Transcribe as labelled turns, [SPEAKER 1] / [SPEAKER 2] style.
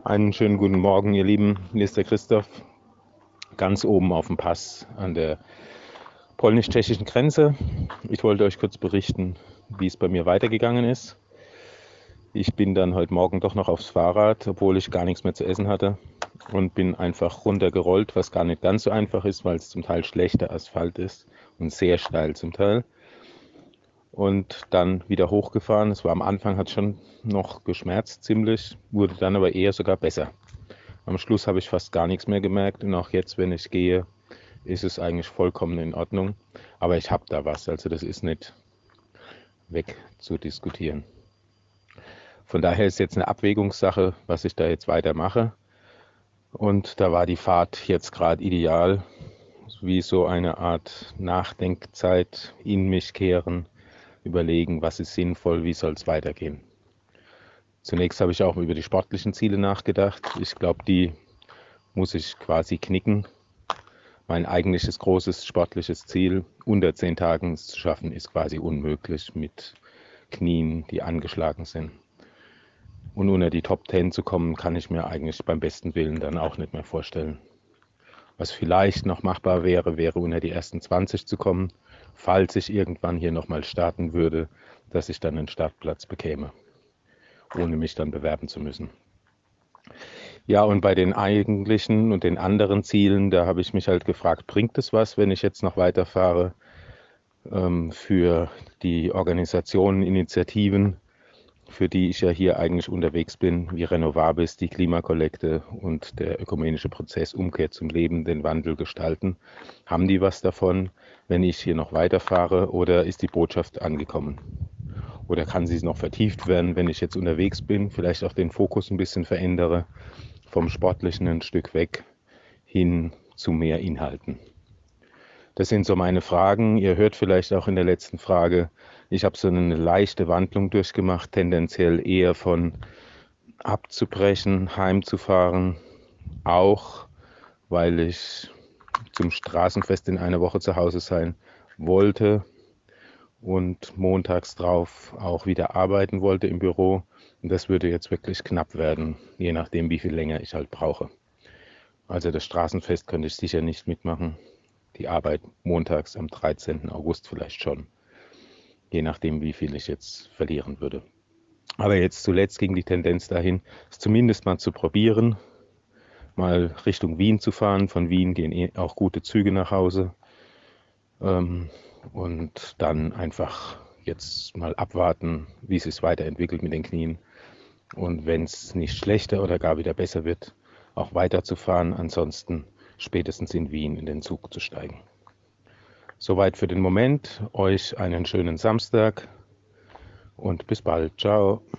[SPEAKER 1] Einen schönen guten Morgen, ihr Lieben. Hier ist der Christoph, ganz oben auf dem Pass an der polnisch-tschechischen Grenze. Ich wollte euch kurz berichten, wie es bei mir weitergegangen ist. Ich bin dann heute Morgen doch noch aufs Fahrrad, obwohl ich gar nichts mehr zu essen hatte, und bin einfach runtergerollt, was gar nicht ganz so einfach ist, weil es zum Teil schlechter Asphalt ist und sehr steil zum Teil. Und dann wieder hochgefahren. Es war am Anfang, hat schon noch geschmerzt ziemlich, wurde dann aber eher sogar besser. Am Schluss habe ich fast gar nichts mehr gemerkt und auch jetzt, wenn ich gehe, ist es eigentlich vollkommen in Ordnung. Aber ich habe da was, also das ist nicht wegzudiskutieren. Von daher ist jetzt eine Abwägungssache, was ich da jetzt weitermache. Und da war die Fahrt jetzt gerade ideal, wie so eine Art Nachdenkzeit, in mich kehren, überlegen, was ist sinnvoll, wie soll es weitergehen. Zunächst habe ich auch über die sportlichen Ziele nachgedacht. Ich glaube, die muss ich quasi knicken. Mein eigentliches großes sportliches Ziel, unter 10 Tagen zu schaffen, ist quasi unmöglich mit Knien, die angeschlagen sind. Und unter die Top 10 zu kommen, kann ich mir eigentlich beim besten Willen dann auch nicht mehr vorstellen. Was vielleicht noch machbar wäre, wäre unter die ersten 20 zu kommen, falls ich irgendwann hier nochmal starten würde, dass ich dann einen Startplatz bekäme, ohne mich dann bewerben zu müssen. Ja, und bei den eigentlichen und den anderen Zielen, da habe ich mich halt gefragt, bringt es was, wenn ich jetzt noch weiterfahre? Für die Organisationen, Initiativen, für die ich ja hier eigentlich unterwegs bin, wie Renovabis, die Klimakollekte und der ökumenische Prozess Umkehr zum Leben, den Wandel gestalten. Haben die was davon, wenn ich hier noch weiterfahre, oder ist die Botschaft angekommen? Oder kann sie noch vertieft werden, wenn ich jetzt unterwegs bin, vielleicht auch den Fokus ein bisschen verändere, vom Sportlichen ein Stück weg hin zu mehr Inhalten? Das sind so meine Fragen. Ihr hört vielleicht auch in der letzten Frage, ich habe so eine leichte Wandlung durchgemacht, tendenziell eher von abzubrechen, heimzufahren, auch weil ich zum Straßenfest in einer Woche zu Hause sein wollte und montags drauf auch wieder arbeiten wollte im Büro. Und das würde jetzt wirklich knapp werden, je nachdem, wie viel länger ich halt brauche. Also das Straßenfest könnte ich sicher nicht mitmachen. Die Arbeit montags am 13. August vielleicht schon, je nachdem, wie viel ich jetzt verlieren würde. Aber jetzt zuletzt ging die Tendenz dahin, es zumindest mal zu probieren, mal Richtung Wien zu fahren. Von Wien gehen auch gute Züge nach Hause. Und dann einfach jetzt mal abwarten, wie es sich weiterentwickelt mit den Knien. Und wenn es nicht schlechter oder gar wieder besser wird, auch weiterzufahren. Ansonsten spätestens in Wien in den Zug zu steigen. Soweit für den Moment. Euch einen schönen Samstag und bis bald. Ciao.